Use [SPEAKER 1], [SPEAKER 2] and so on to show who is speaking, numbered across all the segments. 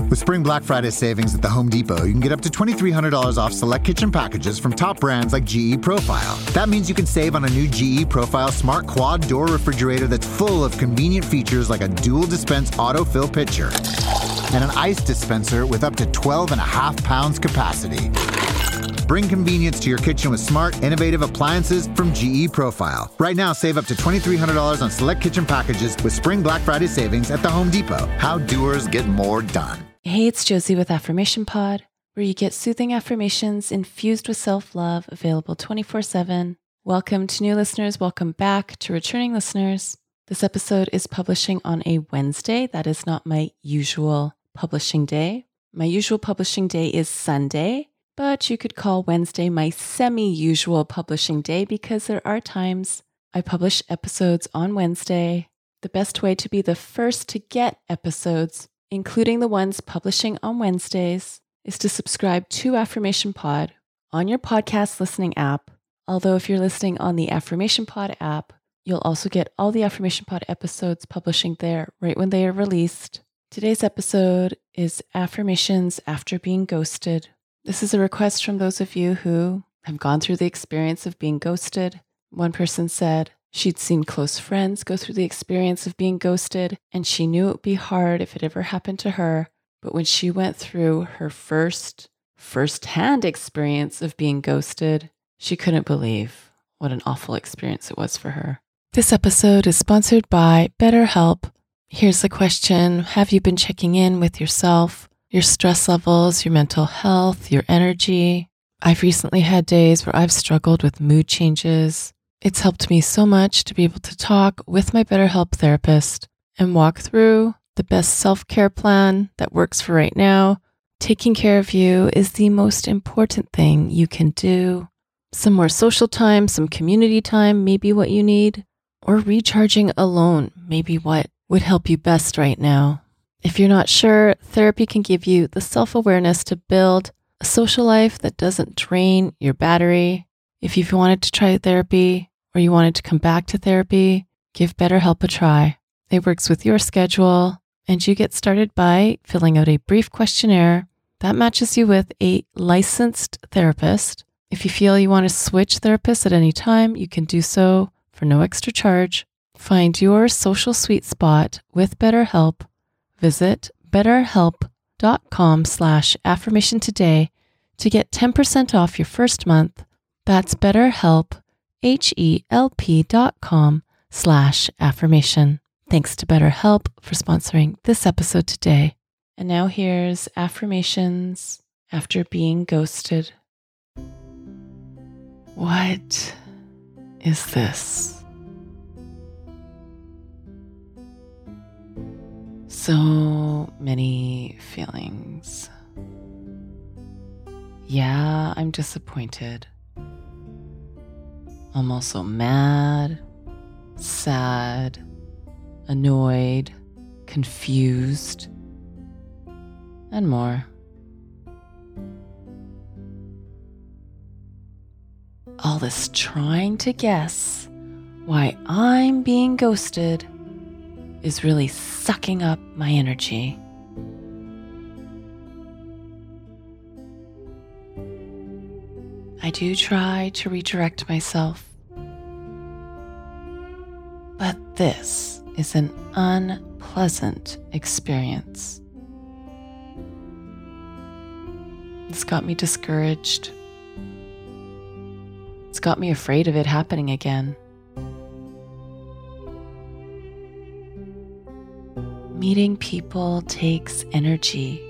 [SPEAKER 1] With Spring Black Friday savings at the Home Depot, you can get up to $2,300 off select kitchen packages from top brands like GE Profile. That means you can save on a new GE Profile Smart Quad Door refrigerator that's full of convenient features like a dual dispense autofill pitcher and an ice dispenser with up to 12.5 pounds capacity. Bring convenience to your kitchen with smart, innovative appliances from GE Profile. Right now, save up to $2,300 on select kitchen packages with Spring Black Friday savings at the Home Depot. How doers get more done.
[SPEAKER 2] Hey, it's Josie with Affirmation Pod, where you get soothing affirmations infused with self-love, available 24/7. Welcome to new listeners. Welcome back to returning listeners. This episode is publishing on a Wednesday. That is not my usual publishing day. My usual publishing day is Sunday, but you could call Wednesday my semi-usual publishing day because there are times I publish episodes on Wednesday. The best way to be the first to get episodes, including the ones publishing on Wednesdays, is to subscribe to Affirmation Pod on your podcast listening app. Although if you're listening on the Affirmation Pod app, you'll also get all the Affirmation Pod episodes publishing there right when they are released. Today's episode is Affirmations After Being Ghosted. This is a request from those of you who have gone through the experience of being ghosted. One person said she'd seen close friends go through the experience of being ghosted, and she knew it would be hard if it ever happened to her. But when she went through her first-hand experience of being ghosted, she couldn't believe what an awful experience it was for her. This episode is sponsored by BetterHelp. Here's the question. Have you been checking in with yourself, your stress levels, your mental health, your energy? I've recently had days where I've struggled with mood changes. It's helped me so much to be able to talk with my BetterHelp therapist and walk through the best self-care plan that works for right now. Taking care of you is the most important thing you can do. Some more social time, some community time may be what you need, or recharging alone may be what would help you best right now. If you're not sure, therapy can give you the self-awareness to build a social life that doesn't drain your battery. If you've wanted to try therapy or you wanted to come back to therapy, give BetterHelp a try. It works with your schedule, and you get started by filling out a brief questionnaire that matches you with a licensed therapist. If you feel you want to switch therapists at any time, you can do so for no extra charge. Find your social sweet spot with BetterHelp. Visit betterhelp.com/affirmation today to get 10% off your first month. That's BetterHelp, HELP.com/affirmation. Thanks to BetterHelp for sponsoring this episode today. And now here's Affirmations After Being Ghosted. What is this? So many feelings. Yeah, I'm disappointed. I'm also mad, sad, annoyed, confused, and more. All this trying to guess why I'm being ghosted is really sucking up my energy. I do try to redirect myself, but this is an unpleasant experience. It's got me discouraged. It's got me afraid of it happening again. Meeting people takes energy.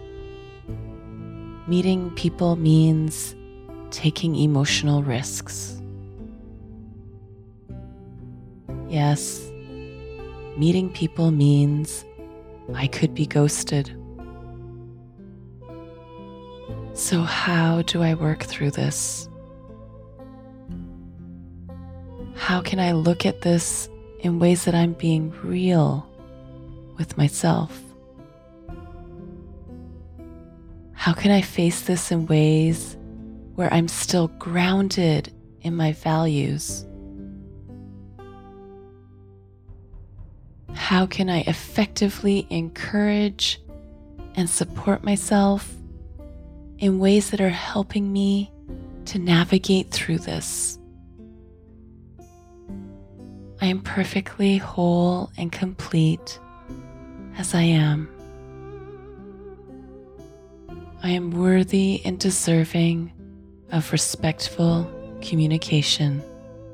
[SPEAKER 2] Meeting people means taking emotional risks. Yes, meeting people means I could be ghosted. So how do I work through this? How can I look at this in ways that I'm being real with myself? How can I face this in ways where I'm still grounded in my values? How can I effectively encourage and support myself in ways that are helping me to navigate through this. I am perfectly whole and complete as I am. I am worthy and deserving of respectful communication.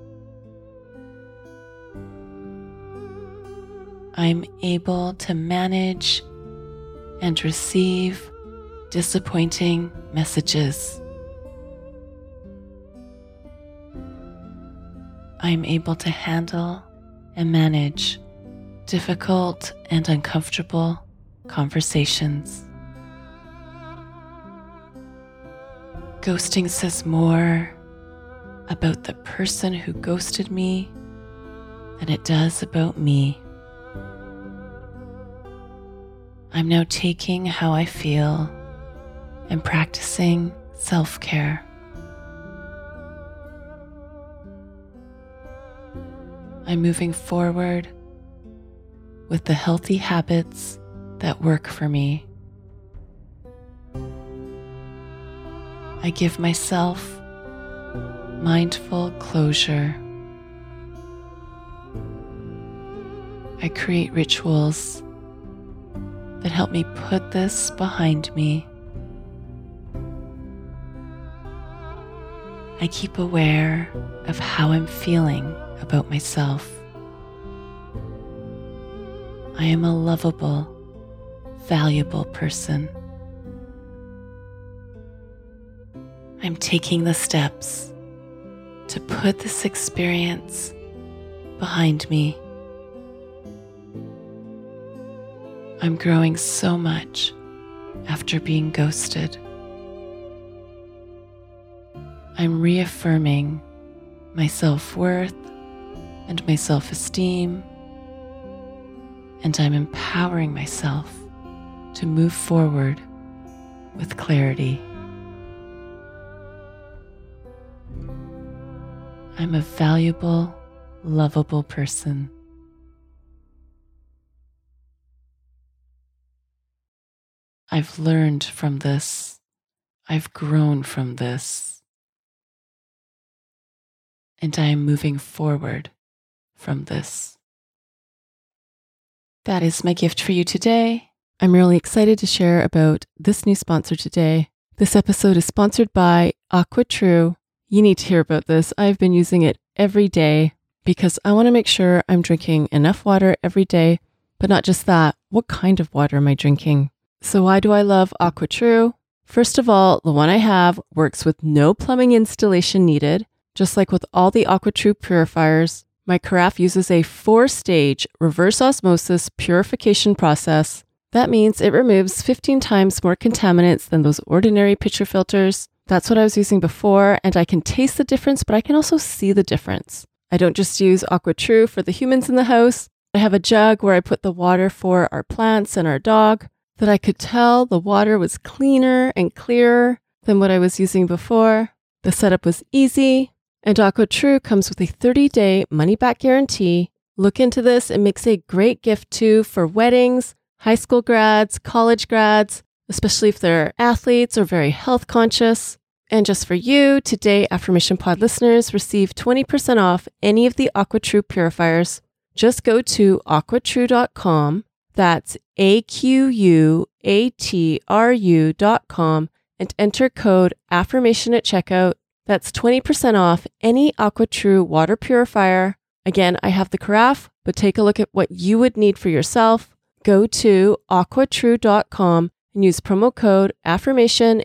[SPEAKER 2] I am able to manage and receive disappointing messages. I am able to handle and manage difficult and uncomfortable conversations. Ghosting says more about the person who ghosted me than it does about me. I'm now taking how I feel and practicing self-care. I'm moving forward with the healthy habits that work for me. I give myself mindful closure. I create rituals that help me put this behind me. I keep aware of how I'm feeling about myself. I am a lovable, valuable person. I'm taking the steps to put this experience behind me. I'm growing so much after being ghosted. I'm reaffirming my self-worth and my self-esteem, and I'm empowering myself to move forward with clarity. I'm a valuable, lovable person. I've learned from this. I've grown from this. And I am moving forward from this. That is my gift for you today. I'm really excited to share about this new sponsor today. This episode is sponsored by AquaTrue. You need to hear about this. I've been using it every day because I want to make sure I'm drinking enough water every day, but not just that. What kind of water am I drinking? So why do I love AquaTrue? First of all, the one I have works with no plumbing installation needed. Just like with all the AquaTrue purifiers, my carafe uses a 4-stage reverse osmosis purification process. That means it removes 15 times more contaminants than those ordinary pitcher filters. That's what I was using before, and I can taste the difference, but I can also see the difference. I don't just use AquaTrue for the humans in the house. I have a jug where I put the water for our plants and our dog, that I could tell the water was cleaner and clearer than what I was using before. The setup was easy. And AquaTrue comes with a 30-day money-back guarantee. Look into this. It makes a great gift too for weddings, high school grads, college grads, especially if they're athletes or very health conscious. And just for you, today Affirmation Pod listeners receive 20% off any of the AquaTrue purifiers. Just go to aquatrue.com. That's AQUATRU.com and enter code AFFIRMATION at checkout. That's 20% off any AquaTrue water purifier. Again, I have the carafe, but take a look at what you would need for yourself. Go to aquatrue.com and use promo code AFFIRMATION,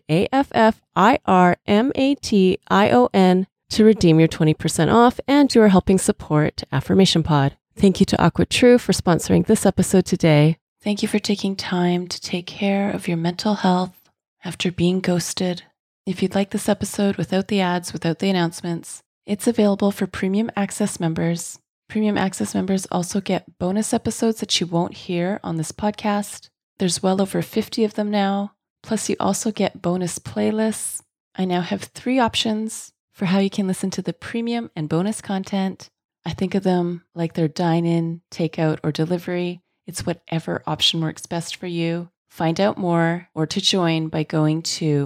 [SPEAKER 2] AFFIRMATION, to redeem your 20% off, and you are helping support Affirmation Pod. Thank you to AquaTrue for sponsoring this episode today. Thank you for taking time to take care of your mental health after being ghosted. If you'd like this episode without the ads, without the announcements, it's available for Premium Access members. Premium Access members also get bonus episodes that you won't hear on this podcast. There's well over 50 of them now. Plus, you also get bonus playlists. I now have 3 options for how you can listen to the premium and bonus content. I think of them like they're dine-in, takeout, or delivery. It's whatever option works best for you. Find out more or to join by going to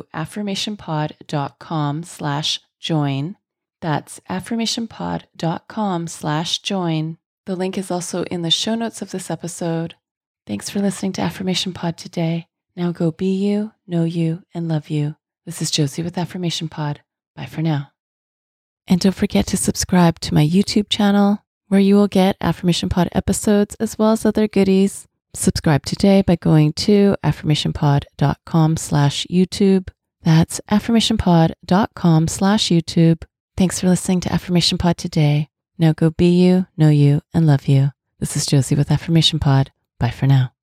[SPEAKER 2] affirmationpod.com/join. That's affirmationpod.com/join. The link is also in the show notes of this episode. Thanks for listening to Affirmation Pod today. Now go be you, know you, and love you. This is Josie with Affirmation Pod. Bye for now. And don't forget to subscribe to my YouTube channel, where you will get Affirmation Pod episodes as well as other goodies. Subscribe today by going to affirmationpod.com/YouTube. That's affirmationpod.com/YouTube. Thanks for listening to Affirmation Pod today. Now go be you, know you, and love you. This is Josie with Affirmation Pod. Bye for now.